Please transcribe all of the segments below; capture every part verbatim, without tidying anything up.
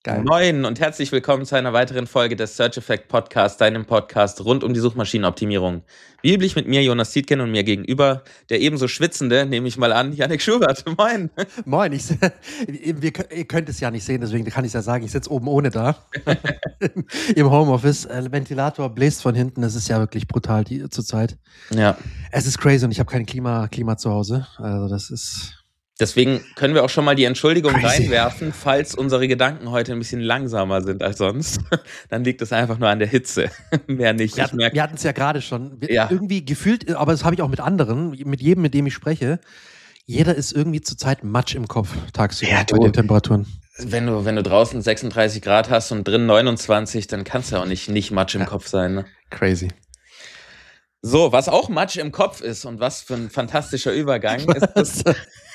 Geil. Moin und herzlich willkommen zu einer weiteren Folge des Search Effect Podcast, deinem Podcast rund um die Suchmaschinenoptimierung. Wie üblich mit mir, Jonas Tietgen, und mir gegenüber der ebenso schwitzende, nehme ich mal an, Yannick Schubert. Moin. Moin, ich, wir, ihr könnt es ja nicht sehen, deswegen kann ich es ja sagen, ich sitze oben ohne da, im Homeoffice. Äh, Ventilator bläst von hinten, das ist ja wirklich brutal die, zurzeit. Ja. Es ist crazy und ich habe kein Klima, Klima zu Hause, also das ist... Deswegen können wir auch schon mal die Entschuldigung Crazy. reinwerfen, falls unsere Gedanken heute ein bisschen langsamer sind als sonst. Dann liegt es einfach nur an der Hitze. Mehr nicht. Wir hatten, wir hatten es ja gerade schon. Wir, Ja. Irgendwie gefühlt, aber das habe ich auch mit anderen, mit jedem, mit dem ich spreche. Jeder ist irgendwie zurzeit Matsch im Kopf, tagsüber Ja, bei du. den Temperaturen. Wenn du, wenn du draußen sechsunddreißig Grad hast und drin neunundzwanzig, dann kannst du ja auch nicht, nicht Matsch im Ja. Kopf sein. Ne? Crazy. So, was auch Matsch im Kopf ist und was für ein fantastischer Übergang ist das,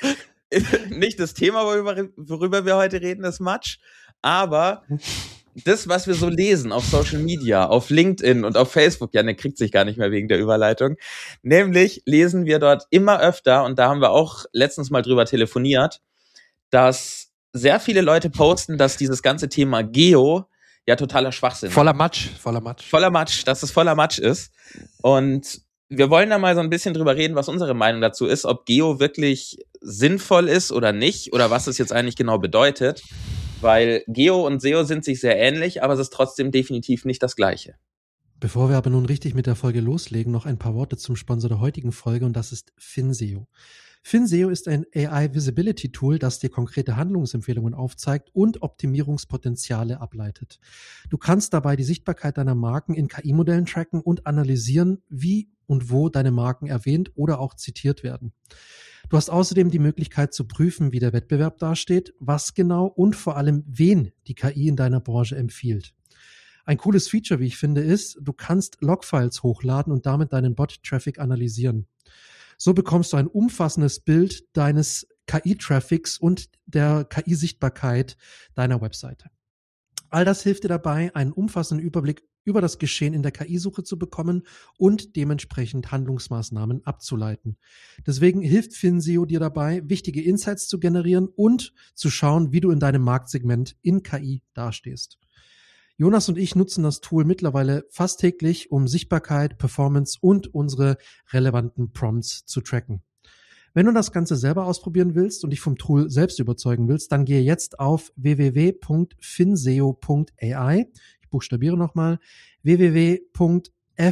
nicht das Thema, worüber, worüber wir heute reden, ist Matsch, aber das, was wir so lesen auf Social Media, auf LinkedIn und auf Facebook, ja, der kriegt sich gar nicht mehr wegen der Überleitung, nämlich lesen wir dort immer öfter, und da haben wir auch letztens mal drüber telefoniert, dass sehr viele Leute posten, dass dieses ganze Thema Geo ja totaler Schwachsinn ist. Voller Matsch, voller Matsch. Voller Matsch, dass es voller Matsch ist. Und wir wollen da mal so ein bisschen drüber reden, was unsere Meinung dazu ist, ob Geo wirklich sinnvoll ist oder nicht, oder was es jetzt eigentlich genau bedeutet. Weil Geo und S E O sind sich sehr ähnlich, aber es ist trotzdem definitiv nicht das Gleiche. Bevor wir aber nun richtig mit der Folge loslegen, noch ein paar Worte zum Sponsor der heutigen Folge, und das ist FinSeo. FinSeo ist ein A I-Visibility-Tool, das dir konkrete Handlungsempfehlungen aufzeigt und Optimierungspotenziale ableitet. Du kannst dabei die Sichtbarkeit deiner Marken in K I-Modellen tracken und analysieren, wie und wo deine Marken erwähnt oder auch zitiert werden. Du hast außerdem die Möglichkeit zu prüfen, wie der Wettbewerb dasteht, was genau und vor allem wen die K I in deiner Branche empfiehlt. Ein cooles Feature, wie ich finde, ist, du kannst Logfiles hochladen und damit deinen Bot-Traffic analysieren. So bekommst du ein umfassendes Bild deines K I-Traffics und der K I-Sichtbarkeit deiner Webseite. All das hilft dir dabei, einen umfassenden Überblick über das Geschehen in der K I-Suche zu bekommen und dementsprechend Handlungsmaßnahmen abzuleiten. Deswegen hilft FinSeo dir dabei, wichtige Insights zu generieren und zu schauen, wie du in deinem Marktsegment in K I dastehst. Jonas und ich nutzen das Tool mittlerweile fast täglich, um Sichtbarkeit, Performance und unsere relevanten Prompts zu tracken. Wenn du das Ganze selber ausprobieren willst und dich vom Tool selbst überzeugen willst, dann gehe jetzt auf w w w punkt finseo punkt a i. Ich buchstabiere nochmal w w w punkt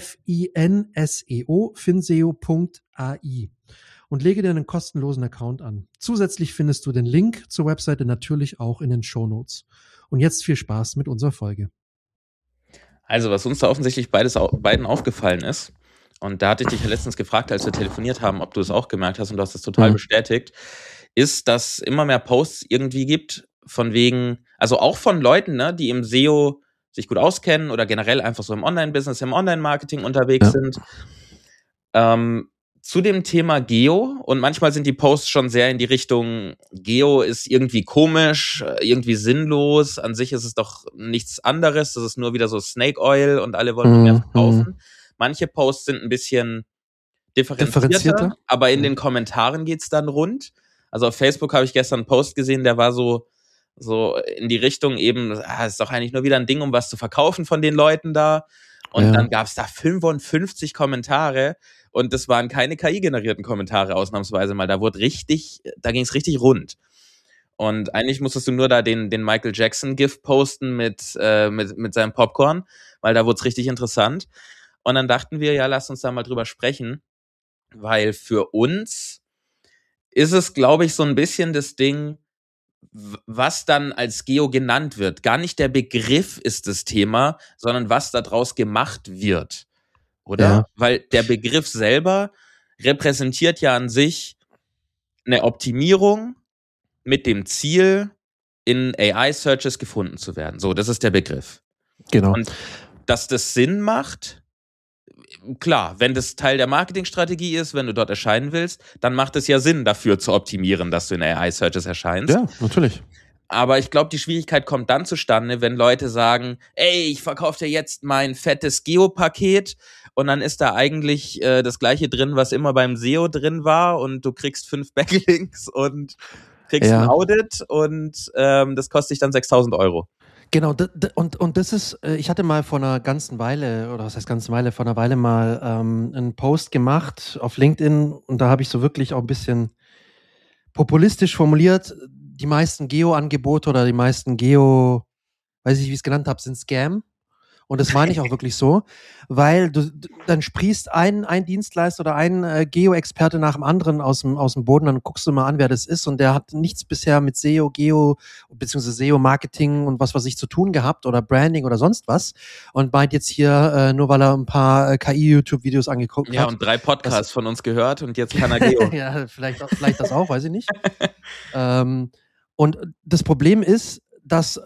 finseo, finseo punkt a i und lege dir einen kostenlosen Account an. Zusätzlich findest du den Link zur Webseite natürlich auch in den Shownotes. Und jetzt viel Spaß mit unserer Folge. Also, was uns da offensichtlich beides, beiden aufgefallen ist, und da hatte ich dich ja letztens gefragt, als wir telefoniert haben, ob du es auch gemerkt hast, und du hast es total mhm. bestätigt, ist, dass immer mehr Posts irgendwie gibt, von wegen, also auch von Leuten, ne, die im S E O sich gut auskennen oder generell einfach so im Online-Business, im Online-Marketing unterwegs ja. sind, ähm, zu dem Thema Geo, und manchmal sind die Posts schon sehr in die Richtung, Geo ist irgendwie komisch, irgendwie sinnlos, an sich ist es doch nichts anderes, das ist nur wieder so Snake Oil und alle wollen mm, mehr verkaufen. Mm. Manche Posts sind ein bisschen differenzierter, differenzierter? aber in mm. den Kommentaren geht's dann rund. Also auf Facebook habe ich gestern einen Post gesehen, der war so so in die Richtung eben, ah, ist doch eigentlich nur wieder ein Ding, um was zu verkaufen von den Leuten da. Und ja. dann gab's da fünfundfünfzig Kommentare, und das waren keine K I-generierten Kommentare ausnahmsweise mal. Da wurde richtig, da ging's richtig rund. Und eigentlich musstest du nur da den, den Michael Jackson-GIF posten mit, äh, mit, mit seinem Popcorn, weil da wurde es richtig interessant. Und dann dachten wir, ja, lass uns da mal drüber sprechen, weil für uns ist es, glaube ich, so ein bisschen das Ding, was dann als Geo genannt wird. Gar nicht der Begriff ist das Thema, sondern was daraus gemacht wird. Oder? Ja. Weil der Begriff selber repräsentiert ja an sich eine Optimierung mit dem Ziel, in A I-Searches gefunden zu werden. So, das ist der Begriff. Genau. Und dass das Sinn macht, klar, wenn das Teil der Marketingstrategie ist, wenn du dort erscheinen willst, dann macht es ja Sinn, dafür zu optimieren, dass du in A I-Searches erscheinst. Ja, natürlich. Aber ich glaube, die Schwierigkeit kommt dann zustande, wenn Leute sagen, ey, ich verkaufe dir jetzt mein fettes Geo-Paket, und dann ist da eigentlich äh, das Gleiche drin, was immer beim S E O drin war, und du kriegst fünf Backlinks und kriegst ja. ein Audit, und ähm, das kostet dich dann sechstausend Euro. Genau, d- d- und, und das ist, äh, ich hatte mal vor einer ganzen Weile, oder was heißt ganze Weile, vor einer Weile mal ähm, einen Post gemacht auf LinkedIn und da habe ich so wirklich auch ein bisschen populistisch formuliert, die meisten Geo-Angebote oder die meisten Geo, weiß ich, wie ich es genannt habe, sind Scam. Und das meine ich auch wirklich so, weil du, du dann sprießt ein, ein Dienstleister oder ein äh, Geo-Experte nach dem anderen aus dem, aus dem Boden, dann guckst du mal an, wer das ist und der hat nichts bisher mit S E O, Geo, beziehungsweise S E O-Marketing und was weiß ich zu tun gehabt oder Branding oder sonst was und meint jetzt hier, äh, nur weil er ein paar äh, K I-YouTube-Videos angeguckt Ja, hat. und drei Podcasts dass, von uns gehört und jetzt kann er Geo. ja, vielleicht, vielleicht das auch, weiß ich nicht. ähm, und das Problem ist, dass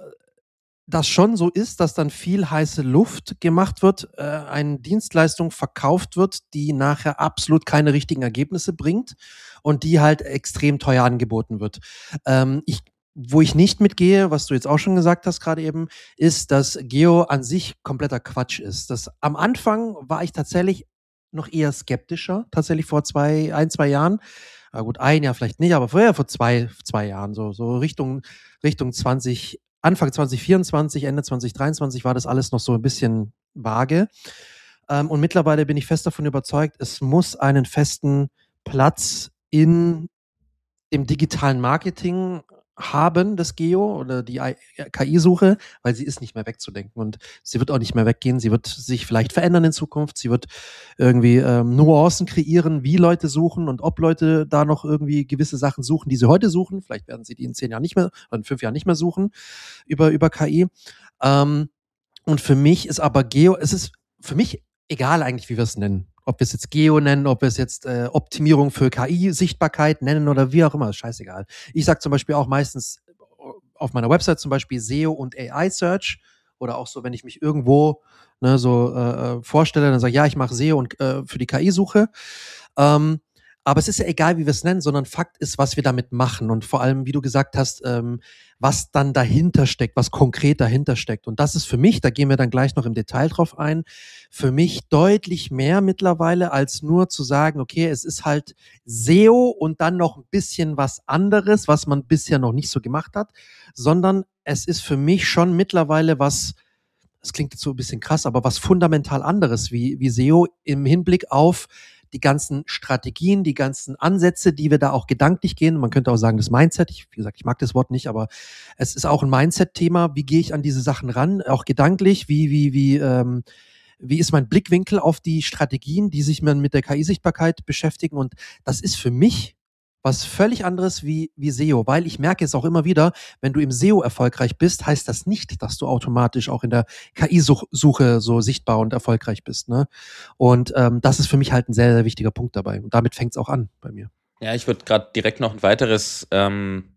das schon so ist, dass dann viel heiße Luft gemacht wird, äh, eine Dienstleistung verkauft wird, die nachher absolut keine richtigen Ergebnisse bringt und die halt extrem teuer angeboten wird. Ähm, ich, wo ich nicht mitgehe, was du jetzt auch schon gesagt hast gerade eben, ist, dass Geo an sich kompletter Quatsch ist. Das, am Anfang war ich tatsächlich noch eher skeptischer, tatsächlich vor zwei, ein, zwei Jahren. Na gut, ein Jahr vielleicht nicht, aber vorher vor zwei, zwei Jahren, so, so Richtung, Richtung zwanzig, Anfang zwanzig vierundzwanzig, Ende zwanzig dreiundzwanzig war das alles noch so ein bisschen vage. Ähm, und mittlerweile bin ich fest davon überzeugt, es muss einen festen Platz in dem digitalen Marketing haben, das Geo oder die K I-Suche, weil sie ist nicht mehr wegzudenken und sie wird auch nicht mehr weggehen. Sie wird sich vielleicht verändern in Zukunft. Sie wird irgendwie ähm, Nuancen kreieren, wie Leute suchen und ob Leute da noch irgendwie gewisse Sachen suchen, die sie heute suchen. Vielleicht werden sie die in zehn Jahren nicht mehr oder in fünf Jahren nicht mehr suchen über, über K I. Ähm, und für mich ist aber Geo, es ist für mich egal eigentlich, wie wir es nennen. Ob wir es jetzt Geo nennen, ob wir es jetzt äh, Optimierung für K I-Sichtbarkeit nennen oder wie auch immer, ist scheißegal. Ich sage zum Beispiel auch meistens auf meiner Website zum Beispiel S E O und A I-Search oder auch so, wenn ich mich irgendwo ne, so äh, vorstelle, dann sage ich, ja, ich mache S E O und äh, für die K I-Suche. Ähm, aber es ist ja egal, wie wir es nennen, sondern Fakt ist, was wir damit machen und vor allem, wie du gesagt hast, ähm, was dann dahinter steckt, was konkret dahinter steckt. Und das ist für mich, da gehen wir dann gleich noch im Detail drauf ein, für mich deutlich mehr mittlerweile als nur zu sagen, okay, es ist halt S E O und dann noch ein bisschen was anderes, was man bisher noch nicht so gemacht hat, sondern es ist für mich schon mittlerweile was, das klingt jetzt so ein bisschen krass, aber was fundamental anderes wie, wie S E O im Hinblick auf die ganzen Strategien, die ganzen Ansätze, die wir da auch gedanklich gehen. Man könnte auch sagen, das Mindset. Ich, wie gesagt, ich mag das Wort nicht, aber es ist auch ein Mindset-Thema. Wie gehe ich an diese Sachen ran? Auch gedanklich. Wie, wie, wie, ähm, wie ist mein Blickwinkel auf die Strategien, die sich mit der K I-Sichtbarkeit beschäftigen? Und das ist für mich was völlig anderes wie, wie S E O, weil ich merke es auch immer wieder, wenn du im S E O erfolgreich bist, heißt das nicht, dass du automatisch auch in der K I-Suche so sichtbar und erfolgreich bist. Ne? Und ähm, das ist für mich halt ein sehr, sehr wichtiger Punkt dabei. Und damit fängt es auch an bei mir. Ja, ich würde gerade direkt noch ein weiteres ähm,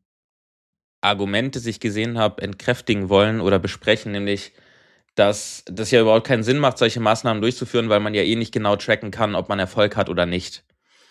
Argument, das ich gesehen habe, entkräftigen wollen oder besprechen, nämlich, dass das ja überhaupt keinen Sinn macht, solche Maßnahmen durchzuführen, weil man ja eh nicht genau tracken kann, ob man Erfolg hat oder nicht.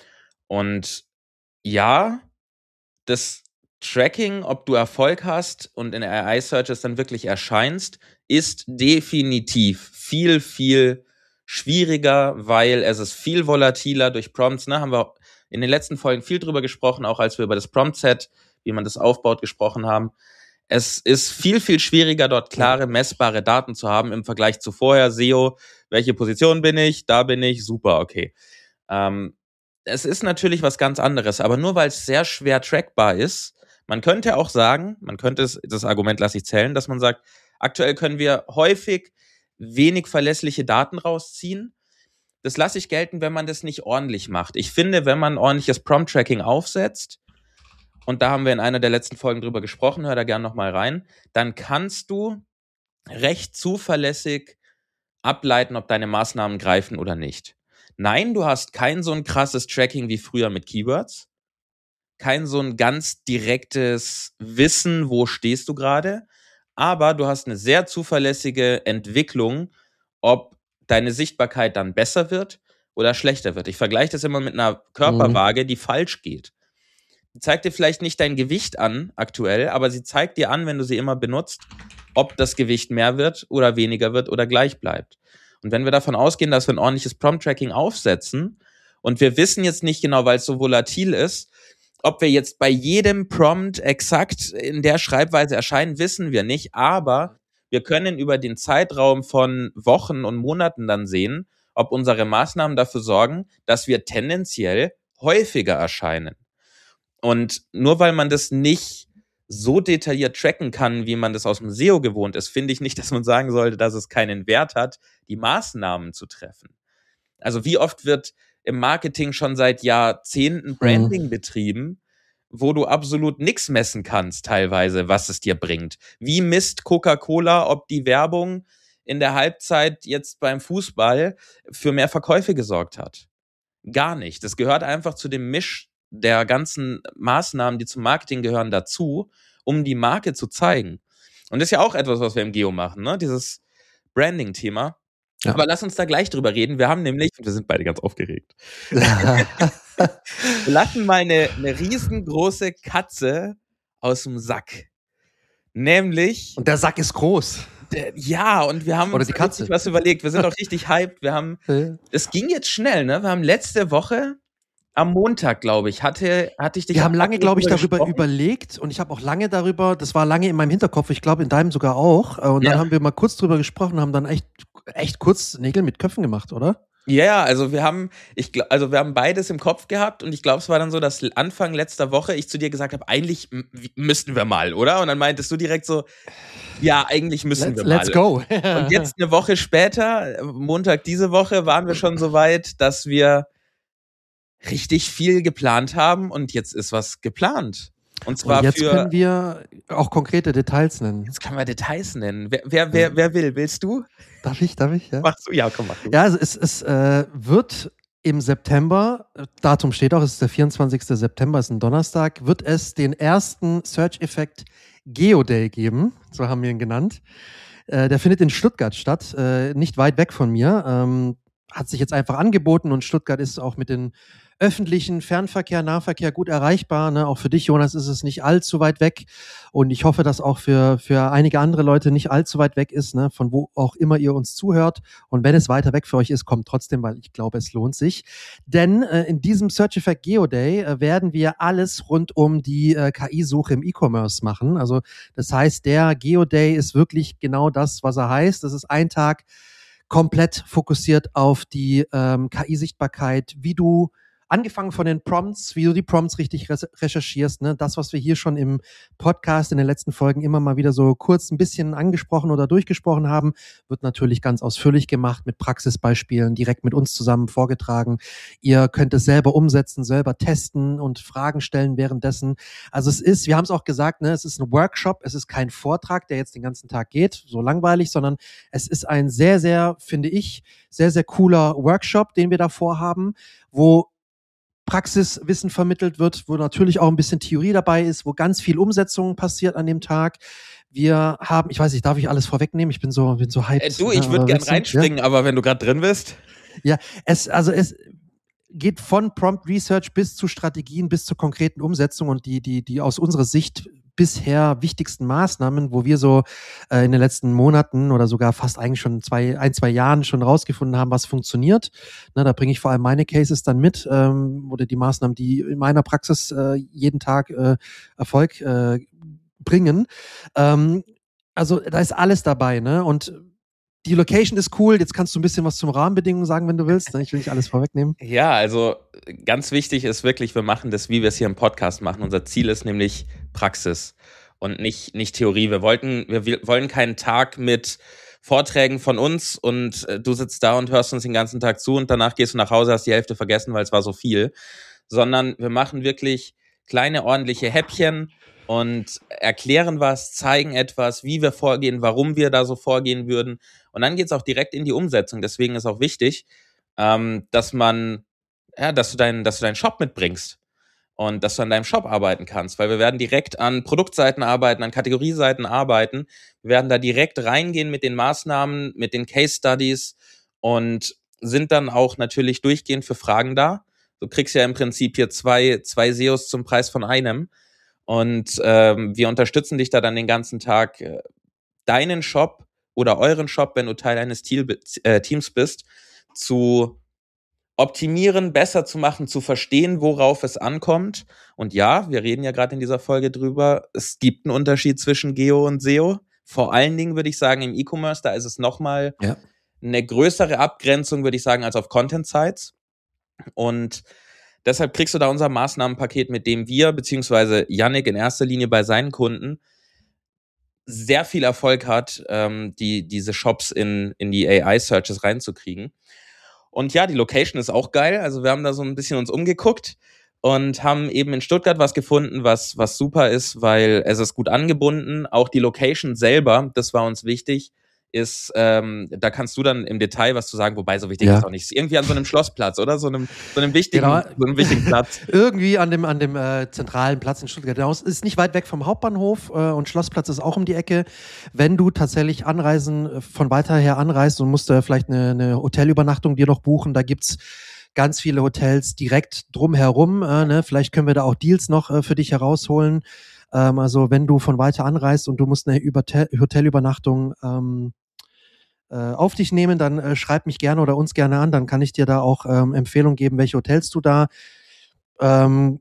Und ja, das Tracking, ob du Erfolg hast und in A I-Searches dann wirklich erscheinst, ist definitiv viel, viel schwieriger, weil es ist viel volatiler durch Prompts. Ne? Haben wir in den letzten Folgen viel drüber gesprochen, auch als wir über das Prompt-Set, wie man das aufbaut, gesprochen haben. Es ist viel, viel schwieriger, dort klare, messbare Daten zu haben im Vergleich zu vorher. S E O, welche Position bin ich? Da bin ich, super, okay. Ähm, es ist natürlich was ganz anderes, aber nur weil es sehr schwer trackbar ist, man könnte auch sagen, man könnte es, das Argument lasse ich zählen, dass man sagt, aktuell können wir häufig wenig verlässliche Daten rausziehen. Das lasse ich gelten, wenn man das nicht ordentlich macht. Ich finde, wenn man ordentliches Prompt-Tracking aufsetzt, und da haben wir in einer der letzten Folgen drüber gesprochen, hör da gerne nochmal rein, dann kannst du recht zuverlässig ableiten, ob deine Maßnahmen greifen oder nicht. Nein, du hast kein so ein krasses Tracking wie früher mit Keywords. Kein so ein ganz direktes Wissen, wo stehst du gerade. Aber du hast eine sehr zuverlässige Entwicklung, ob deine Sichtbarkeit dann besser wird oder schlechter wird. Ich vergleiche das immer mit einer Körperwaage, die falsch geht. Die zeigt dir vielleicht nicht dein Gewicht an aktuell, aber sie zeigt dir an, wenn du sie immer benutzt, ob das Gewicht mehr wird oder weniger wird oder gleich bleibt. Und wenn wir davon ausgehen, dass wir ein ordentliches Prompt-Tracking aufsetzen und wir wissen jetzt nicht genau, weil es so volatil ist, ob wir jetzt bei jedem Prompt exakt in der Schreibweise erscheinen, wissen wir nicht, aber Wir können über den Zeitraum von Wochen und Monaten dann sehen, ob unsere Maßnahmen dafür sorgen, dass wir tendenziell häufiger erscheinen. Und nur weil man das nicht so detailliert tracken kann, wie man das aus dem S E O gewohnt ist, finde ich nicht, dass man sagen sollte, dass es keinen Wert hat, die Maßnahmen zu treffen. Also wie oft wird im Marketing schon seit Jahrzehnten Branding mhm. betrieben, wo du absolut nichts messen kannst teilweise, was es dir bringt. Wie misst Coca-Cola, ob die Werbung in der Halbzeit jetzt beim Fußball für mehr Verkäufe gesorgt hat? Gar nicht. Das gehört einfach zu dem Misch der ganzen Maßnahmen, die zum Marketing gehören, dazu, um die Marke zu zeigen. Und das ist ja auch etwas, was wir im Geo machen, ne? Dieses Branding-Thema. Ja. Aber lass uns da gleich drüber reden. Wir haben nämlich, wir sind beide ganz aufgeregt. Wir lassen mal eine, eine riesengroße Katze aus dem Sack. Nämlich. Und der Sack ist groß. Der, ja, und wir haben Oder uns die Katze. richtig was überlegt. Wir sind auch richtig hyped. Wir haben, es ging jetzt schnell, ne? Wir haben letzte Woche am Montag, glaube ich, hatte, hatte ich dich. Wir haben lange, glaube ich, darüber gesprochen. überlegt und ich habe auch lange darüber, das war lange in meinem Hinterkopf, ich glaube in deinem sogar auch. Und ja. dann haben wir mal kurz drüber gesprochen, haben dann echt, echt kurz Nägel mit Köpfen gemacht, oder? Ja, ja, also wir haben, ich, also wir haben beides im Kopf gehabt und ich glaube, es war dann so, dass Anfang letzter Woche ich zu dir gesagt habe, eigentlich m- müssten wir mal, oder? Und dann meintest du direkt so, ja, eigentlich müssen let's, wir mal. Let's go. Und jetzt eine Woche später, Montag diese Woche, waren wir schon so weit, dass wir richtig viel geplant haben und jetzt ist was geplant. Und zwar und jetzt für, können wir auch konkrete Details nennen. Jetzt können wir Details nennen. Wer, wer, wer, wer will? Willst du? Darf ich, darf ich? Ja, Machst du? Ja, komm, mach du. Ja, also es, es äh, wird im September, Datum steht auch, es ist der vierundzwanzigster September, ist ein Donnerstag, wird es den ersten Search-Effekt Geo-Day geben, so haben wir ihn genannt. Äh, der findet in Stuttgart statt, äh, nicht weit weg von mir. Ähm, hat sich jetzt einfach angeboten und Stuttgart ist auch mit den öffentlichen Fernverkehr, Nahverkehr gut erreichbar. Ne? Auch für dich, Jonas, ist es nicht allzu weit weg. Und ich hoffe, dass auch für, für einige andere Leute nicht allzu weit weg ist, ne? Von wo auch immer ihr uns zuhört. Und wenn es weiter weg für euch ist, kommt trotzdem, weil ich glaube, es lohnt sich. Denn äh, in diesem Search Effect Geo Day äh, werden wir alles rund um die äh, K I-Suche im E-Commerce machen. Also das heißt, der Geo Day ist wirklich genau das, was er heißt. Das ist ein Tag komplett fokussiert auf die ähm, K I-Sichtbarkeit, wie du angefangen von den Prompts, wie du die Prompts richtig recherchierst, ne? Das, was wir hier schon im Podcast in den letzten Folgen immer mal wieder so kurz ein bisschen angesprochen oder durchgesprochen haben, wird natürlich ganz ausführlich gemacht mit Praxisbeispielen, direkt mit uns zusammen vorgetragen. Ihr könnt es selber umsetzen, selber testen und Fragen stellen währenddessen. Also es ist, wir haben es auch gesagt, ne, es ist ein Workshop, es ist kein Vortrag, der jetzt den ganzen Tag geht, so langweilig, sondern es ist ein sehr, sehr, finde ich, sehr, sehr cooler Workshop, den wir da vorhaben, wo Praxiswissen vermittelt wird, wo natürlich auch ein bisschen Theorie dabei ist, wo ganz viel Umsetzung passiert an dem Tag. Wir haben, ich weiß nicht, darf ich alles vorwegnehmen? Ich bin so, bin so hyped. Äh, du, ich würde gern reinspringen, ja? Aber wenn du gerade drin bist. Ja, es, also es geht von Prompt Research bis zu Strategien, bis zur konkreten Umsetzung und die, die, die aus unserer Sicht bisher wichtigsten Maßnahmen, wo wir so äh, in den letzten Monaten oder sogar fast eigentlich schon zwei, ein, zwei Jahren schon rausgefunden haben, was funktioniert. Na, da bringe ich vor allem meine Cases dann mit ähm, oder die Maßnahmen, die in meiner Praxis äh, jeden Tag äh, Erfolg äh, bringen. Ähm, also da ist alles dabei, ne? Und die Location ist cool. Jetzt kannst du ein bisschen was zum Rahmenbedingungen sagen, wenn du willst. Ich will nicht alles vorwegnehmen. Ja, also ganz wichtig ist wirklich, wir machen das, wie wir es hier im Podcast machen. Unser Ziel ist nämlich Praxis und nicht, nicht Theorie. Wir wollten, wir wollen keinen Tag mit Vorträgen von uns und äh, du sitzt da und hörst uns den ganzen Tag zu und danach gehst du nach Hause, hast die Hälfte vergessen, weil es war so viel. Sondern wir machen wirklich kleine, ordentliche Häppchen und erklären was, zeigen etwas, wie wir vorgehen, warum wir da so vorgehen würden. Und dann geht's auch direkt in die Umsetzung. Deswegen ist auch wichtig, ähm, dass man, ja, dass du deinen, dass du deinen Shop mitbringst und dass du an deinem Shop arbeiten kannst, weil wir werden direkt an Produktseiten arbeiten, an Kategorieseiten arbeiten. Wir werden da direkt reingehen mit den Maßnahmen, mit den Case Studies und sind dann auch natürlich durchgehend für Fragen da. Du kriegst ja im Prinzip hier zwei, zwei S E Os zum Preis von einem. Und ähm, wir unterstützen dich da dann den ganzen Tag, äh, deinen Shop oder euren Shop, wenn du Teil eines Teams bist, zu optimieren, besser zu machen, zu verstehen, worauf es ankommt. Und ja, wir reden ja gerade in dieser Folge drüber, es gibt einen Unterschied zwischen Geo und S E O. Vor allen Dingen würde ich sagen, im E-Commerce, da ist es nochmal Ja. eine größere Abgrenzung, würde ich sagen, als auf Content-Sites. Und deshalb kriegst du da unser Maßnahmenpaket, mit dem wir, beziehungsweise Yannick in erster Linie bei seinen Kunden, sehr viel Erfolg hat, ähm, die, diese Shops in, in die A I-Searches reinzukriegen. Und ja, die Location ist auch geil. Also wir haben da so ein bisschen uns umgeguckt und haben eben in Stuttgart was gefunden, was, was super ist, weil es ist gut angebunden. Auch die Location selber, das war uns wichtig, ist, ähm, da kannst du dann im Detail was zu sagen, wobei so wichtig Ja. ist auch nicht. Irgendwie an so einem Schlossplatz, oder? So einem, so einem wichtigen, Genau. so einem wichtigen Platz. Irgendwie an dem, an dem äh, zentralen Platz in Stuttgart. Genau, es ist nicht weit weg vom Hauptbahnhof äh, und Schlossplatz ist auch um die Ecke. Wenn du tatsächlich anreisen, äh, von weiter her anreist und musst äh, vielleicht eine, eine Hotelübernachtung dir noch buchen, da gibt's ganz viele Hotels direkt drumherum. Äh, ne? Vielleicht können wir da auch Deals noch äh, für dich herausholen. Ähm, also wenn du von weiter anreist und du musst eine Überte- Hotelübernachtung ähm, äh, auf dich nehmen, dann äh, schreib mich gerne oder uns gerne an, dann kann ich dir da auch ähm, Empfehlungen geben, welche Hotels du da ähm,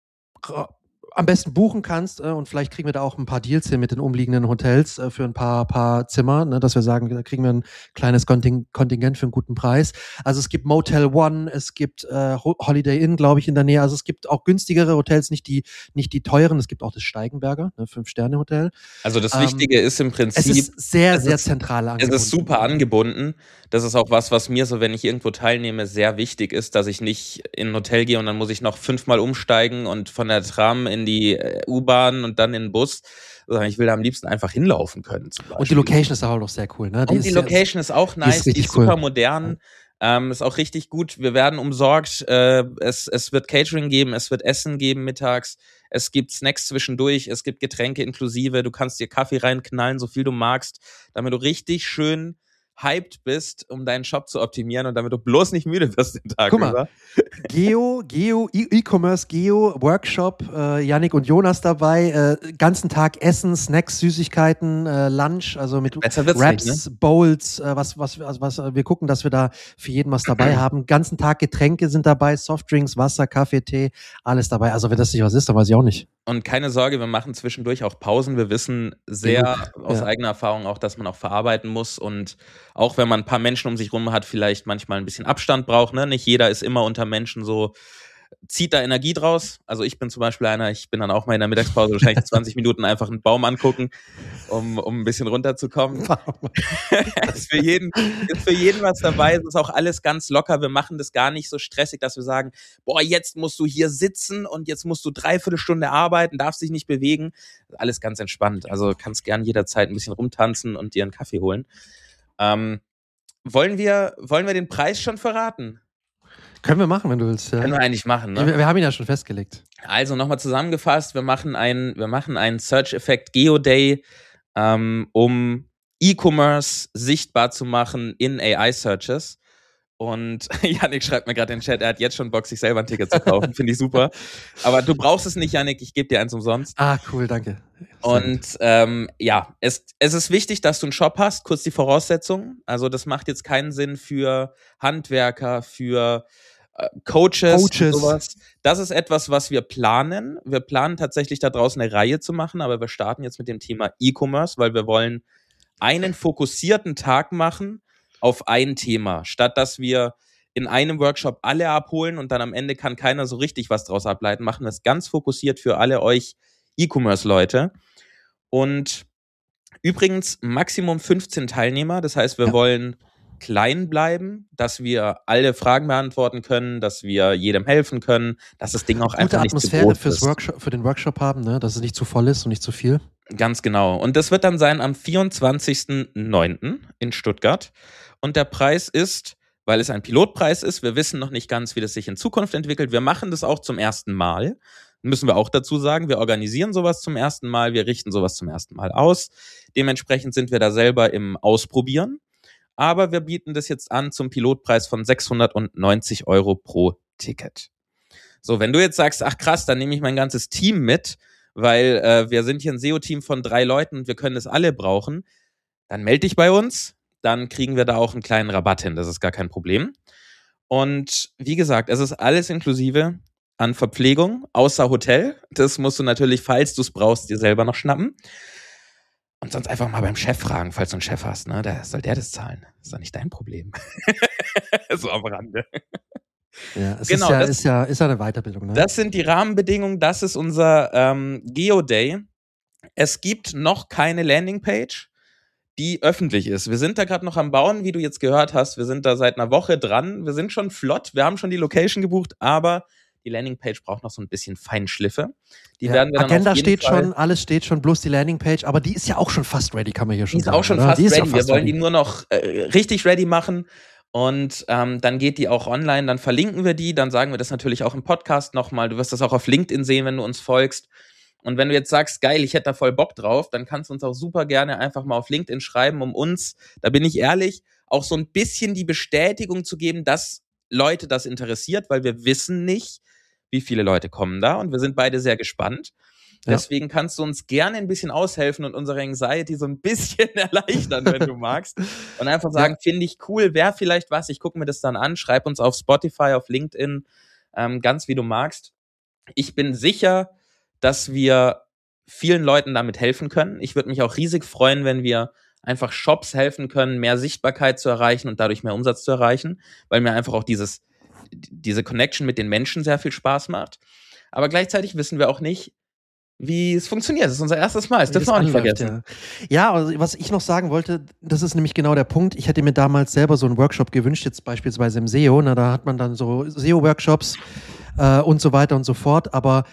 ra- am besten buchen kannst, äh, und vielleicht kriegen wir da auch ein paar Deals hin mit den umliegenden Hotels äh, für ein paar, paar Zimmer, ne, dass wir sagen, da kriegen wir ein kleines Konting- Kontingent für einen guten Preis. Also es gibt Motel One, es gibt äh, Ho- Holiday Inn, glaube ich, in der Nähe. Also es gibt auch günstigere Hotels, nicht die, nicht die teuren. Es gibt auch das Steigenberger, ne, Fünf-Sterne-Hotel. Also das Ähm, Wichtige ist im Prinzip, Es ist sehr, es sehr ist- zentral es angebunden. ist super angebunden. Das ist auch was, was mir so, wenn ich irgendwo teilnehme, sehr wichtig ist, dass ich nicht in ein Hotel gehe und dann muss ich noch fünfmal umsteigen und von der Tram in die äh, U-Bahn und dann in den Bus. Sondern ich will da am liebsten einfach hinlaufen können, zum Beispiel. Und die Location ist auch noch sehr cool, ne? Und die ist sehr- Location ist auch nice, ist die richtig ist super cool. modern, ähm, ist auch richtig gut. Wir werden umsorgt, äh, es, es wird Catering geben, es wird Essen geben mittags, es gibt Snacks zwischendurch, es gibt Getränke inklusive, du kannst dir Kaffee reinknallen, so viel du magst, damit du richtig schön hyped bist, um deinen Shop zu optimieren und damit du bloß nicht müde wirst den Tag Guck mal. über. Geo, Geo, E- E-Commerce, Geo, Workshop, äh, Yannick und Jonas dabei, äh, ganzen Tag Essen, Snacks, Süßigkeiten, äh, Lunch, also mit Besser wird's Wraps, nicht, ne? Bowls, äh, was, was, also was, äh, wir gucken, dass wir da für jeden was dabei haben. Ganzen Tag Getränke sind dabei, Softdrinks, Wasser, Kaffee, Tee, alles dabei. Also wenn das nicht was ist, dann weiß ich auch nicht. Und keine Sorge, wir machen zwischendurch auch Pausen. Wir wissen sehr Genug, aus ja. eigener Erfahrung auch, dass man auch verarbeiten muss. Und auch wenn man ein paar Menschen um sich rum hat, vielleicht manchmal ein bisschen Abstand braucht. Ne? Nicht jeder ist immer unter Menschen so, zieht da Energie draus. Also ich bin zum Beispiel einer, ich bin dann auch mal in der Mittagspause wahrscheinlich zwanzig Minuten einfach einen Baum angucken, um, um ein bisschen runterzukommen. ist, für jeden, ist für jeden was dabei. Es ist auch alles ganz locker. Wir machen das gar nicht so stressig, dass wir sagen, boah, jetzt musst du hier sitzen und jetzt musst du dreiviertel Stunde arbeiten, darfst dich nicht bewegen. Alles ganz entspannt. Also kannst gern jederzeit ein bisschen rumtanzen und dir einen Kaffee holen. Ähm, wollen wir, wollen wir den Preis schon verraten? Können wir machen, wenn du willst. Ja. Können wir eigentlich machen, ne? Wir, wir haben ihn ja schon festgelegt. Also nochmal zusammengefasst, wir machen einen, wir machen einen Search-Effekt Geo-Day, ähm, um E-Commerce sichtbar zu machen in A I-Searches. Und Yannick schreibt mir gerade in den Chat, er hat jetzt schon Bock, sich selber ein Ticket zu kaufen. Finde ich super. Aber du brauchst es nicht, Yannick, ich gebe dir eins umsonst. Ah, cool, danke. Sehr Und ähm, ja, es, es ist wichtig, dass du einen Shop hast, kurz die Voraussetzungen. Also das macht jetzt keinen Sinn für Handwerker, für äh, Coaches, Coaches. Und sowas. Das ist etwas, was wir planen. Wir planen tatsächlich da draußen eine Reihe zu machen, aber wir starten jetzt mit dem Thema E-Commerce, weil wir wollen einen fokussierten Tag machen auf ein Thema, statt dass wir in einem Workshop alle abholen und dann am Ende kann keiner so richtig was draus ableiten, machen wir es ganz fokussiert für alle euch E-Commerce-Leute. Und übrigens Maximum fünfzehn Teilnehmer, das heißt, wir Ja. wollen klein bleiben, dass wir alle Fragen beantworten können, dass wir jedem helfen können, dass das Ding auch Gute einfach nicht zu Atmosphäre groß fürs ist. Workshop, für den Workshop haben, ne? Dass es nicht zu voll ist und nicht zu viel. Ganz genau. Und das wird dann sein am vierundzwanzigsten neunten in Stuttgart. Und der Preis ist, weil es ein Pilotpreis ist, wir wissen noch nicht ganz, wie das sich in Zukunft entwickelt. Wir machen das auch zum ersten Mal. Müssen wir auch dazu sagen, wir organisieren sowas zum ersten Mal, wir richten sowas zum ersten Mal aus. Dementsprechend sind wir da selber im Ausprobieren. Aber wir bieten das jetzt an zum Pilotpreis von sechshundertneunzig Euro pro Ticket. So, wenn du jetzt sagst, ach krass, dann nehme ich mein ganzes Team mit, weil äh, wir sind hier ein S E O-Team von drei Leuten und wir können das alle brauchen, dann melde dich bei uns, dann kriegen wir da auch einen kleinen Rabatt hin, das ist gar kein Problem. Und wie gesagt, es ist alles inklusive an Verpflegung, außer Hotel. Das musst du natürlich, falls du es brauchst, dir selber noch schnappen. Und sonst einfach mal beim Chef fragen, falls du einen Chef hast, ne? Da soll der das zahlen. Das ist doch nicht dein Problem. So am Rande. Ja, es Genau, ist ja, das, ist ja, ist ja eine Weiterbildung, ne? das sind die Rahmenbedingungen, das ist unser ähm, Geo-Day. Es gibt noch keine Landingpage, die öffentlich ist. Wir sind da gerade noch am Bauen, wie du jetzt gehört hast. Wir sind da seit einer Woche dran. Wir sind schon flott. Wir haben schon die Location gebucht, aber die Landingpage braucht noch so ein bisschen Feinschliffe. Die Ja, werden wir dann Agenda auf jeden steht Fall, schon, alles steht schon, bloß die Landingpage, aber die ist ja auch schon fast ready, kann man hier die schon ist sagen. auch schon oder? fast Die ist ready. ja Wir fast wollen ready. die nur noch äh, richtig ready machen. Und ähm, dann geht die auch online, dann verlinken wir die, dann sagen wir das natürlich auch im Podcast nochmal. Du wirst das auch auf LinkedIn sehen, wenn du uns folgst. Und wenn du jetzt sagst, geil, ich hätte da voll Bock drauf, dann kannst du uns auch super gerne einfach mal auf LinkedIn schreiben, um uns, da bin ich ehrlich, auch so ein bisschen die Bestätigung zu geben, dass Leute das interessiert, weil wir wissen nicht, wie viele Leute kommen da und wir sind beide sehr gespannt. Ja. Deswegen kannst du uns gerne ein bisschen aushelfen und unsere Anxiety so ein bisschen erleichtern, wenn du magst. Und einfach sagen, ja, finde ich cool, wäre vielleicht was, ich gucke mir das dann an, schreib uns auf Spotify, auf LinkedIn, ähm, ganz wie du magst. Ich bin sicher, dass wir vielen Leuten damit helfen können. Ich würde mich auch riesig freuen, wenn wir einfach Shops helfen können, mehr Sichtbarkeit zu erreichen und dadurch mehr Umsatz zu erreichen, weil mir einfach auch dieses, diese Connection mit den Menschen sehr viel Spaß macht. Aber gleichzeitig wissen wir auch nicht, wie es funktioniert. Das ist unser erstes Mal, das dürfen wir auch nicht vergessen. Ja, ja, also was ich noch sagen wollte, das ist nämlich genau der Punkt. Ich hätte mir damals selber so einen Workshop gewünscht, jetzt beispielsweise im S E O. Na, da hat man dann so S E O-Workshops äh, und so weiter und so fort. Aber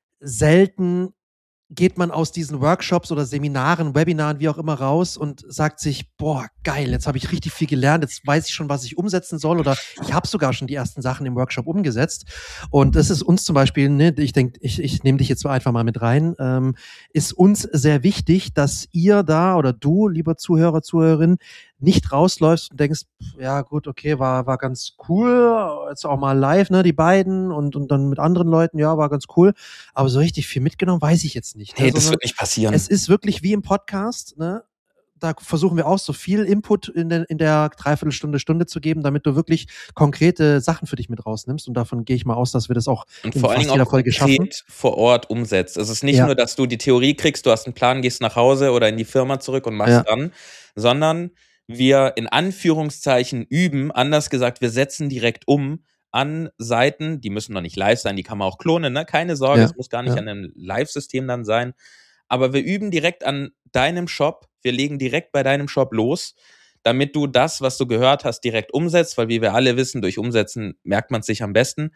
selten geht man aus diesen Workshops oder Seminaren, Webinaren, wie auch immer raus und sagt sich, boah, geil, jetzt habe ich richtig viel gelernt, jetzt weiß ich schon, was ich umsetzen soll oder ich habe sogar schon die ersten Sachen im Workshop umgesetzt. Und das ist uns zum Beispiel, ne, ich denke, ich, ich nehme dich jetzt einfach mal mit rein, ähm, ist uns sehr wichtig, dass ihr da oder du, lieber Zuhörer, Zuhörerin, nicht rausläufst und denkst, ja gut, okay, war, war ganz cool, jetzt auch mal live, ne, die beiden und, und dann mit anderen Leuten, ja, war ganz cool, aber so richtig viel mitgenommen, weiß ich jetzt nicht. Nee, Ne? das Sondern wird nicht passieren. Es ist wirklich wie im Podcast, ne? Da versuchen wir auch so viel Input in der, in der Dreiviertelstunde, Stunde zu geben, damit du wirklich konkrete Sachen für dich mit rausnimmst. Und davon gehe ich mal aus, dass wir das auch und in vor fast allen Dingen jeder auch Folge schaffen. konkret vor Ort umsetzt. Es ist nicht Ja. nur, dass du die Theorie kriegst, du hast einen Plan, gehst nach Hause oder in die Firma zurück und machst Ja. dann, sondern wir in Anführungszeichen üben, anders gesagt, wir setzen direkt um an Seiten, die müssen noch nicht live sein, die kann man auch klonen, ne? Keine Sorge, Ja. es muss gar nicht Ja. an einem Live-System dann sein. Aber wir üben direkt an deinem Shop, wir legen direkt bei deinem Shop los, damit du das, was du gehört hast, direkt umsetzt, weil wie wir alle wissen, durch Umsetzen merkt man es sich am besten.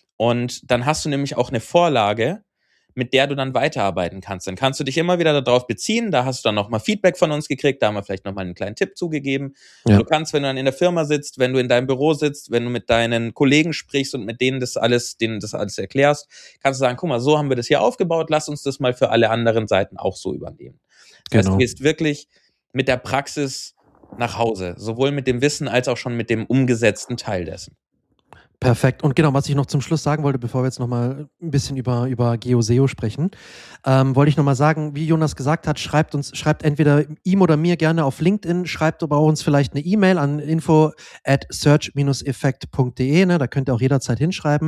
Und dann hast du nämlich auch eine Vorlage, mit der du dann weiterarbeiten kannst. Dann kannst du dich immer wieder darauf beziehen, da hast du dann nochmal Feedback von uns gekriegt, da haben wir vielleicht nochmal einen kleinen Tipp zugegeben. Ja. Du kannst, wenn du dann in der Firma sitzt, wenn du in deinem Büro sitzt, wenn du mit deinen Kollegen sprichst und mit denen das alles, denen das alles erklärst, kannst du sagen, guck mal, so haben wir das hier aufgebaut, lass uns das mal für alle anderen Seiten auch so übernehmen. Das Genau. heißt, du gehst wirklich mit der Praxis nach Hause, sowohl mit dem Wissen als auch schon mit dem umgesetzten Teil dessen. Perfekt. Und genau, was ich noch zum Schluss sagen wollte, bevor wir jetzt nochmal ein bisschen über, über GeoSeo sprechen, ähm, wollte ich nochmal sagen, wie Jonas gesagt hat, schreibt uns, schreibt entweder ihm oder mir gerne auf LinkedIn, schreibt aber uns vielleicht eine E-Mail an info at search effect punkt de, ne, da könnt ihr auch jederzeit hinschreiben.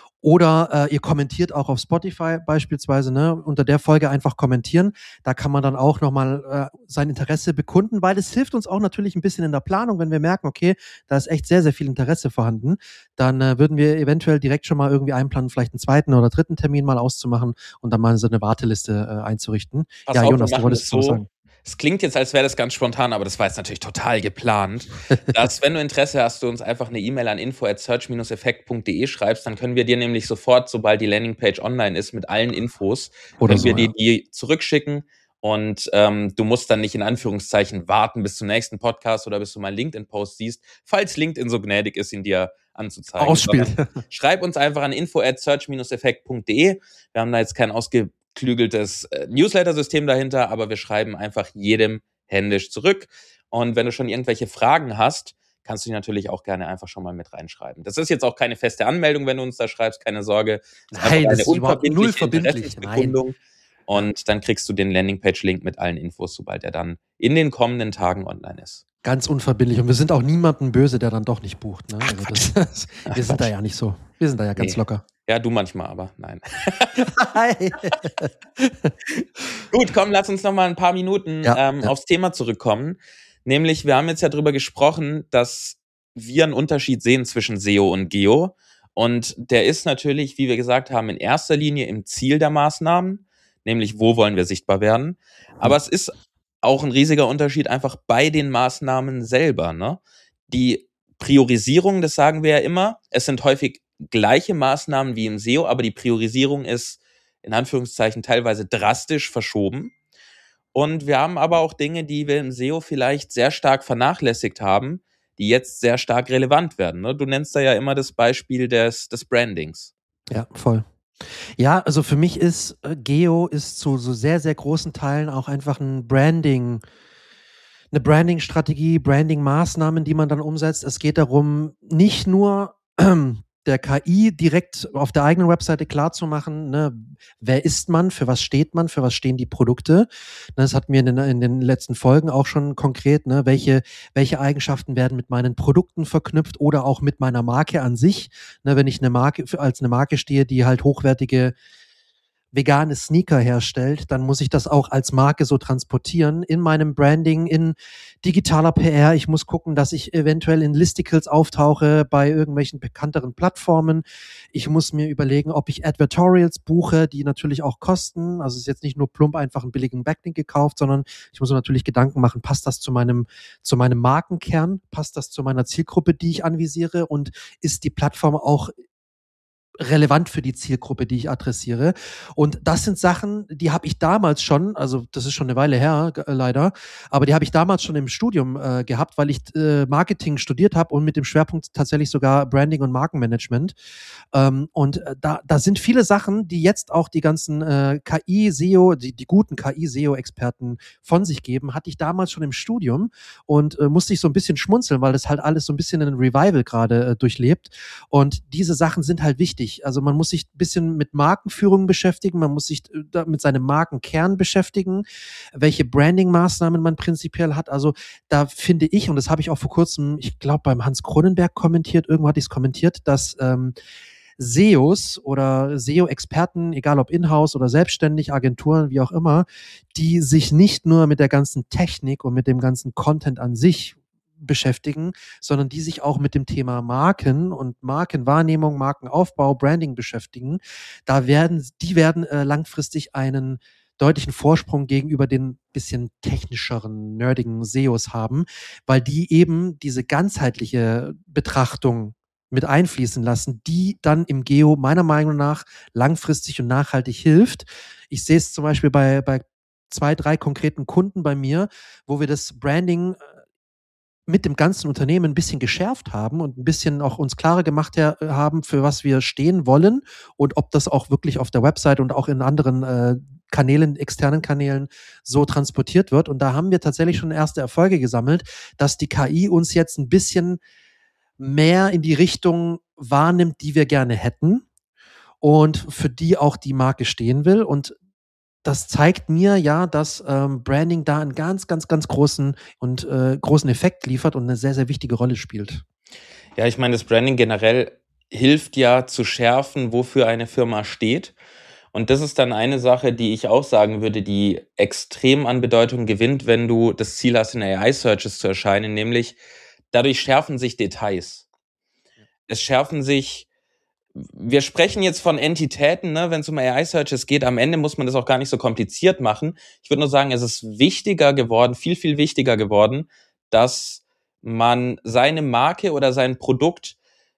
Oder äh, ihr kommentiert auch auf Spotify beispielsweise, ne, unter der Folge einfach kommentieren. Da kann man dann auch nochmal äh, sein Interesse bekunden, weil es hilft uns auch natürlich ein bisschen in der Planung, wenn wir merken, okay, da ist echt sehr, sehr viel Interesse vorhanden. Dann äh, würden wir eventuell direkt schon mal irgendwie einplanen, vielleicht einen zweiten oder dritten Termin mal auszumachen und dann mal so eine Warteliste äh, einzurichten. Pass ja, auf, Jonas, wir du machen wolltest das so so. sagen. Es klingt jetzt, als wäre das ganz spontan, aber das war jetzt natürlich total geplant, dass, wenn du Interesse hast, du uns einfach eine E-Mail an info at search effect punkt de schreibst, dann können wir dir nämlich sofort, sobald die Landingpage online ist, mit allen Infos, Oder können so, wir dir ja. die zurückschicken und ähm, du musst dann nicht in Anführungszeichen warten bis zum nächsten Podcast oder bis du mal einen LinkedIn-Post siehst, falls LinkedIn so gnädig ist, ihn dir anzuzeigen. Ausspielt. Sondern schreib uns einfach an info at search effect punkt de. Wir haben da jetzt kein ausgeklügeltes äh, Newsletter-System dahinter, aber wir schreiben einfach jedem händisch zurück. Und wenn du schon irgendwelche Fragen hast, kannst du die natürlich auch gerne einfach schon mal mit reinschreiben. Das ist jetzt auch keine feste Anmeldung, wenn du uns da schreibst, keine Sorge. Nein, einfach das eine ist überhaupt null unverbindliche verbindlich. Interessensbekundung. Und dann kriegst du den Landingpage-Link mit allen Infos, sobald er dann in den kommenden Tagen online ist. Ganz unverbindlich. Und wir sind auch niemandem böse, der dann doch nicht bucht. Ne? Ach, Also das, wir Ach, sind da Quatsch. ja nicht so. Wir sind da ja ganz Nee. locker. Ja, du manchmal, aber nein. Gut, komm, lass uns noch mal ein paar Minuten ja, ähm, ja. aufs Thema zurückkommen. Nämlich, wir haben jetzt ja darüber gesprochen, dass wir einen Unterschied sehen zwischen S E O und Geo. Und der ist natürlich, wie wir gesagt haben, in erster Linie im Ziel der Maßnahmen, nämlich wo wollen wir sichtbar werden. Aber es ist auch ein riesiger Unterschied einfach bei den Maßnahmen selber. Ne? Die Priorisierung, das sagen wir ja immer, es sind häufig gleiche Maßnahmen wie im S E O, aber die Priorisierung ist in Anführungszeichen teilweise drastisch verschoben. Und wir haben aber auch Dinge, die wir im S E O vielleicht sehr stark vernachlässigt haben, die jetzt sehr stark relevant werden. Ne? Du nennst da ja immer das Beispiel des, des Brandings. Ja, voll. Ja, also für mich ist äh, Geo ist zu so sehr, sehr großen Teilen auch einfach ein Branding, eine Branding-Strategie, Branding-Maßnahmen, die man dann umsetzt. Es geht darum, nicht nur der K I direkt auf der eigenen Webseite klarzumachen, ne, wer ist man, für was steht man, für was stehen die Produkte. Das hatten wir in den, in den letzten Folgen auch schon konkret, ne, welche, welche Eigenschaften werden mit meinen Produkten verknüpft oder auch mit meiner Marke an sich. Ne, wenn ich eine Marke, als eine Marke stehe, die halt hochwertige vegane Sneaker herstellt, dann muss ich das auch als Marke so transportieren in meinem Branding, in digitaler P R. Ich muss gucken, dass ich eventuell in Listicles auftauche bei irgendwelchen bekannteren Plattformen. Ich muss mir überlegen, ob ich Advertorials buche, die natürlich auch kosten. Also es ist jetzt nicht nur plump einfach einen billigen Backlink gekauft, sondern ich muss mir natürlich Gedanken machen, passt das zu meinem, zu meinem Markenkern? Passt das zu meiner Zielgruppe, die ich anvisiere? Und ist die Plattform auch relevant für die Zielgruppe, die ich adressiere. Und das sind Sachen, die habe ich damals schon, also das ist schon eine Weile her, äh, leider, aber die habe ich damals schon im Studium äh, gehabt, weil ich äh, Marketing studiert habe und mit dem Schwerpunkt tatsächlich sogar Branding und Markenmanagement. Ähm, und äh, da, da sind viele Sachen, die jetzt auch die ganzen äh, K I-S E O, die, die guten K I-S E O-Experten von sich geben, hatte ich damals schon im Studium und äh, musste ich so ein bisschen schmunzeln, weil das halt alles so ein bisschen ein Revival gerade äh, durchlebt. Und diese Sachen sind halt wichtig. Also man muss sich ein bisschen mit Markenführung beschäftigen, man muss sich äh, mit seinem Markenkern beschäftigen, welche Branding-Maßnahmen man prinzipiell hat. Also da finde ich, und das habe ich auch vor kurzem, ich glaube beim Hans Kronenberg kommentiert, irgendwo hatte ich es kommentiert, dass ähm, S E Os oder S E O-Experten, egal ob in-house oder selbstständig, Agenturen, wie auch immer, die sich nicht nur mit der ganzen Technik und mit dem ganzen Content an sich beschäftigen, sondern die sich auch mit dem Thema Marken und Markenwahrnehmung, Markenaufbau, Branding beschäftigen. Da werden, die werden äh, langfristig einen deutlichen Vorsprung gegenüber den bisschen technischeren, nerdigen S E Os haben, weil die eben diese ganzheitliche Betrachtung mit einfließen lassen, die dann im Geo meiner Meinung nach langfristig und nachhaltig hilft. Ich sehe es zum Beispiel bei, bei zwei, drei konkreten Kunden bei mir, wo wir das Branding mit dem ganzen Unternehmen ein bisschen geschärft haben und ein bisschen auch uns klarer gemacht her, haben, für was wir stehen wollen und ob das auch wirklich auf der Website und auch in anderen äh, Kanälen, externen Kanälen so transportiert wird. Und da haben wir tatsächlich schon erste Erfolge gesammelt, dass die K I uns jetzt ein bisschen mehr in die Richtung wahrnimmt, die wir gerne hätten und für die auch die Marke stehen will. Und das zeigt mir ja, dass ähm, Branding da einen ganz, ganz, ganz großen und äh, großen Effekt liefert und eine sehr, sehr wichtige Rolle spielt. Ja, ich meine, das Branding generell hilft ja zu schärfen, wofür eine Firma steht. Und das ist dann eine Sache, die ich auch sagen würde, die extrem an Bedeutung gewinnt, wenn du das Ziel hast, in A I-Searches zu erscheinen, nämlich dadurch schärfen sich Details. Ja. Es schärfen sich, wir sprechen jetzt von Entitäten, ne, wenn es um A I-Searches geht, am Ende muss man das auch gar nicht so kompliziert machen. Ich würde nur sagen, es ist wichtiger geworden, viel, viel wichtiger geworden, dass man seine Marke oder sein Produkt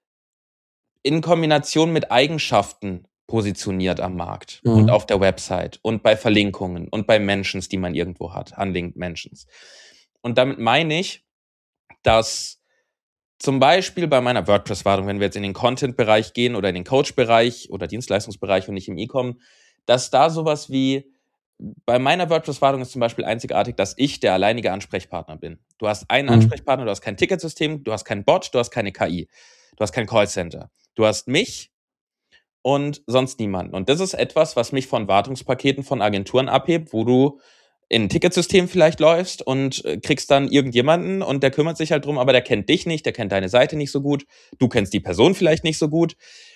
in Kombination mit Eigenschaften positioniert am Markt mhm. und auf der Website und bei Verlinkungen und bei Mentions, die man irgendwo hat, Unlinked Mentions. Und damit meine ich, dass zum Beispiel bei meiner WordPress-Wartung, wenn wir jetzt in den Content-Bereich gehen oder in den Coach-Bereich oder Dienstleistungsbereich und nicht im E-Com, dass da sowas wie, bei meiner WordPress-Wartung ist zum Beispiel einzigartig, dass ich der alleinige Ansprechpartner bin. Du hast einen mhm. Ansprechpartner, du hast kein Ticketsystem, du hast keinen Bot, du hast keine K I, du hast kein Callcenter. Du hast mich und sonst niemanden. Und das ist etwas, was mich von Wartungspaketen von Agenturen abhebt, wo du in ein Ticketsystem vielleicht läufst und kriegst dann irgendjemanden und der kümmert sich halt drum, aber der kennt dich nicht, der kennt deine Seite nicht so gut, du kennst die Person vielleicht nicht so gut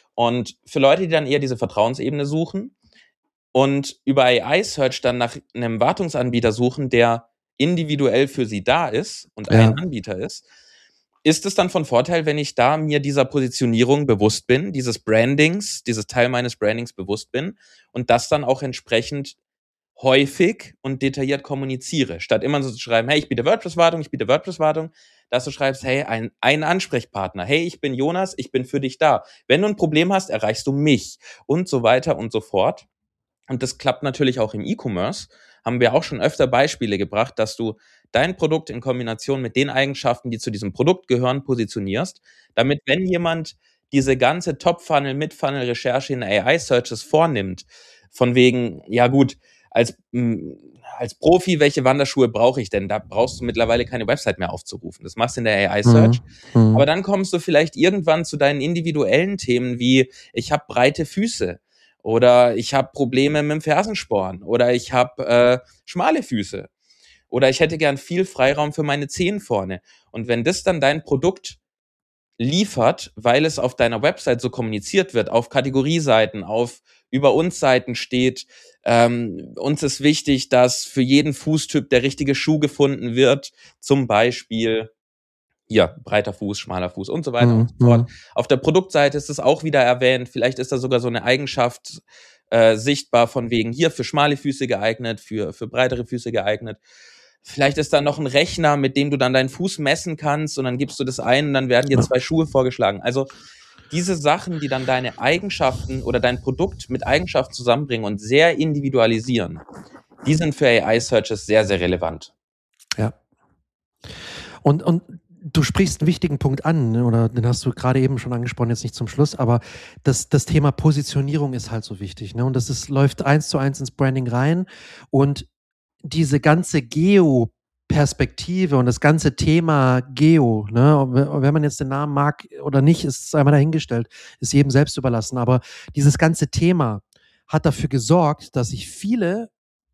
Und für Leute, die dann eher diese Vertrauensebene suchen und über A I-Search dann nach einem Wartungsanbieter suchen, der individuell für sie da ist und Ja. ein Anbieter ist, ist es dann von Vorteil, wenn ich da mir dieser Positionierung bewusst bin, dieses Brandings, dieses Teil meines Brandings bewusst bin und das dann auch entsprechend häufig und detailliert kommuniziere, statt immer so zu schreiben, hey, ich biete WordPress-Wartung, ich biete WordPress-Wartung, dass du schreibst, hey, ein, ein Ansprechpartner, hey, ich bin Jonas, ich bin für dich da. Wenn du ein Problem hast, erreichst du mich und so weiter und so fort. Und das klappt natürlich auch im E-Commerce. Haben wir auch schon öfter Beispiele gebracht, dass du dein Produkt in Kombination mit den Eigenschaften, die zu diesem Produkt gehören, positionierst, damit, wenn jemand diese ganze Top-Funnel, Mid-Funnel-Recherche in A I-Searches vornimmt, von wegen, ja gut, als, mh, als Profi, welche Wanderschuhe brauche ich denn? Da brauchst du mittlerweile keine Website mehr aufzurufen. Das machst du in der A I-Search. Mhm. Mhm. Aber dann kommst du vielleicht irgendwann zu deinen individuellen Themen wie, ich habe breite Füße oder ich habe Probleme mit dem Fersensporn oder ich habe äh, schmale Füße oder ich hätte gern viel Freiraum für meine Zehen vorne. Und wenn das dann dein Produkt liefert, weil es auf deiner Website so kommuniziert wird, auf Kategorieseiten, auf über uns Seiten steht, ähm, uns ist wichtig, dass für jeden Fußtyp der richtige Schuh gefunden wird, zum Beispiel ja, breiter Fuß, schmaler Fuß und so weiter Mhm. und so fort. Auf der Produktseite ist es auch wieder erwähnt, vielleicht ist da sogar so eine Eigenschaft äh, sichtbar von wegen hier für schmale Füße geeignet, für, für breitere Füße geeignet. Vielleicht ist da noch ein Rechner, mit dem du dann deinen Fuß messen kannst und dann gibst du das ein und dann werden dir zwei Schuhe vorgeschlagen. Also diese Sachen, die dann deine Eigenschaften oder dein Produkt mit Eigenschaften zusammenbringen und sehr individualisieren, die sind für A I-Searches sehr, sehr relevant. Ja. Und, und du sprichst einen wichtigen Punkt an, ne? Oder den hast du gerade eben schon angesprochen, jetzt nicht zum Schluss, aber das, das Thema Positionierung ist halt so wichtig. Ne? Und das ist, läuft eins zu eins ins Branding rein und diese ganze Geo- Perspektive und das ganze Thema Geo, ne, wenn man jetzt den Namen mag oder nicht, ist es einmal dahingestellt, ist jedem selbst überlassen. Aber dieses ganze Thema hat dafür gesorgt, dass sich viele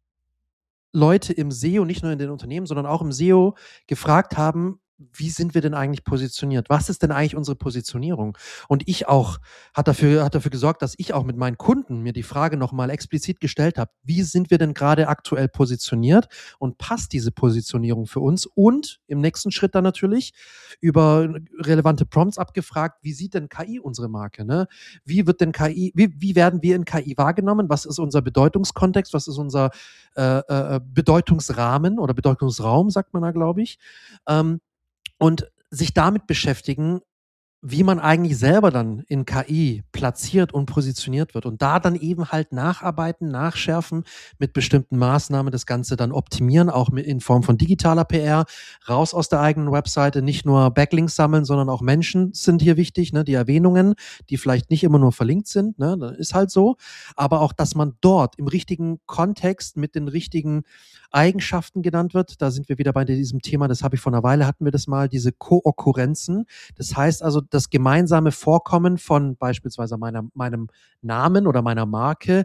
Leute im S E O, nicht nur in den Unternehmen, sondern auch im S E O gefragt haben, wie sind wir denn eigentlich positioniert? Was ist denn eigentlich unsere Positionierung? Und ich auch, hat dafür, hat dafür gesorgt, dass ich auch mit meinen Kunden mir die Frage nochmal explizit gestellt habe, wie sind wir denn gerade aktuell positioniert und passt diese Positionierung für uns? Und im nächsten Schritt dann natürlich über relevante Prompts abgefragt, wie sieht denn K I unsere Marke? Ne? Wie wird denn K I, wie, wie werden wir in K I wahrgenommen? Was ist unser Bedeutungskontext? Was ist unser äh, äh, Bedeutungsrahmen oder Bedeutungsraum, sagt man da, glaube ich. Ähm, und sich damit beschäftigen, wie man eigentlich selber dann in K I platziert und positioniert wird und da dann eben halt nacharbeiten, nachschärfen mit bestimmten Maßnahmen, das Ganze dann optimieren, auch in Form von digitaler P R, raus aus der eigenen Webseite, nicht nur Backlinks sammeln, sondern auch Menschen sind hier wichtig, ne, die Erwähnungen, die vielleicht nicht immer nur verlinkt sind, ne, das ist halt so, aber auch, dass man dort im richtigen Kontext mit den richtigen Eigenschaften genannt wird, da sind wir wieder bei diesem Thema, das habe ich vor einer Weile, hatten wir das mal, diese Ko-Okkurrenzen, das heißt also, das gemeinsame Vorkommen von beispielsweise meiner, meinem Namen oder meiner Marke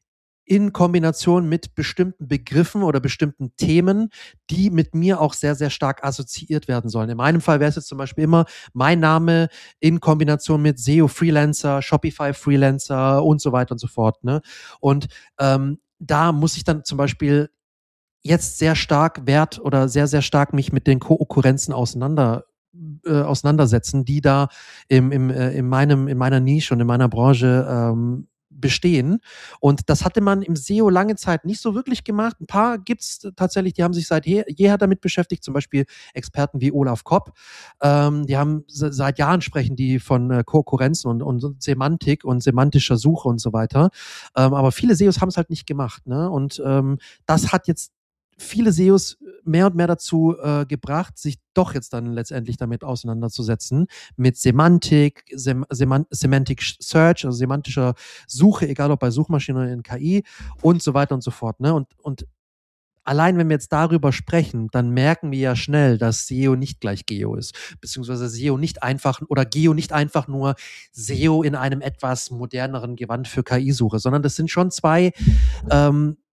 in Kombination mit bestimmten Begriffen oder bestimmten Themen, die mit mir auch sehr, sehr stark assoziiert werden sollen. In meinem Fall wäre es jetzt zum Beispiel immer mein Name in Kombination mit S E O-Freelancer, Shopify-Freelancer und so weiter und so fort. Ne? Und ähm, da muss ich dann zum Beispiel jetzt sehr stark Wert oder sehr, sehr stark mich mit den Ko-Okkurrenzen auseinander äh, auseinandersetzen, die da im, im, äh, in, meinem, in meiner Nische und in meiner Branche ähm, bestehen. Und das hatte man im S E O lange Zeit nicht so wirklich gemacht. Ein paar gibt es tatsächlich, die haben sich seit je, jeher damit beschäftigt, zum Beispiel Experten wie Olaf Kopp. Ähm, die haben seit Jahren sprechen die von äh, Konkurrenzen und, und Semantik und semantischer Suche und so weiter. Ähm, aber viele S E Os haben es halt nicht gemacht. Ne? Und ähm, das hat jetzt viele S E Os mehr und mehr dazu äh, gebracht, sich doch jetzt dann letztendlich damit auseinanderzusetzen, mit Semantik, Sem Semant Semantic Search, also semantischer Suche, egal ob bei Suchmaschinen oder in K I und so weiter und so fort. Ne? Und, und allein wenn wir jetzt darüber sprechen, dann merken wir ja schnell, dass S E O nicht gleich Geo ist, beziehungsweise S E O nicht einfach oder Geo nicht einfach nur S E O in einem etwas moderneren Gewand für K I-Suche, sondern das sind schon zwei ähm,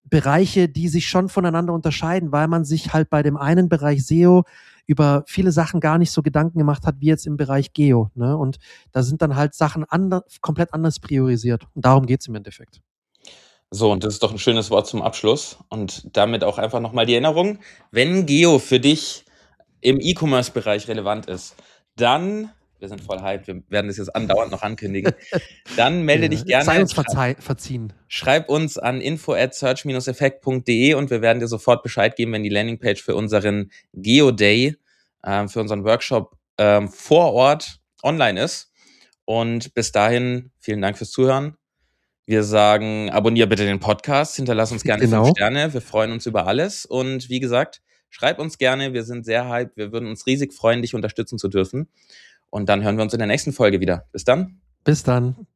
Bereiche, die sich schon voneinander unterscheiden, weil man sich halt bei dem einen Bereich S E O über viele Sachen gar nicht so Gedanken gemacht hat, wie jetzt im Bereich Geo. Ne? Und da sind dann halt Sachen ander, komplett anders priorisiert. Und darum geht es im Endeffekt. So, und das ist doch ein schönes Wort zum Abschluss. Und damit auch einfach nochmal die Erinnerung, wenn Geo für dich im E-Commerce-Bereich relevant ist, dann, wir sind voll hyped, wir werden das jetzt andauernd noch ankündigen, dann melde Ja, dich gerne. sei uns verzeih- verziehen. Schreib uns an info at search dash effect punkt de und wir werden dir sofort Bescheid geben, wenn die Landingpage für unseren Geo Day, ähm, für unseren Workshop ähm, vor Ort online ist. Und bis dahin, vielen Dank fürs Zuhören. Wir sagen, abonnier bitte den Podcast, hinterlass uns gerne Genau. fünf Sterne, wir freuen uns über alles. Und wie gesagt, schreib uns gerne, wir sind sehr hyped, wir würden uns riesig freuen, dich unterstützen zu dürfen. Und dann hören wir uns in der nächsten Folge wieder. Bis dann. Bis dann.